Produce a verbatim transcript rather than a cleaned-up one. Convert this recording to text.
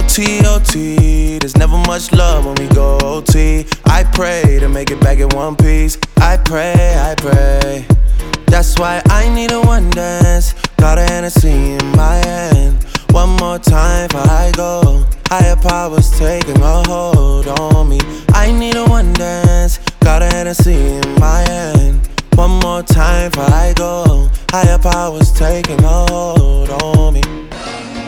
T O T, there's never much love when we go O T. I pray to make it back in one piece. I pray, I pray. That's why I need a one dance. Got a Hennessy in my hand. One more time before I go. Higher powers taking a hold on me. I need a one dance. Got a Hennessy in my hand. One more time before I go. Higher powers taking a hold on me.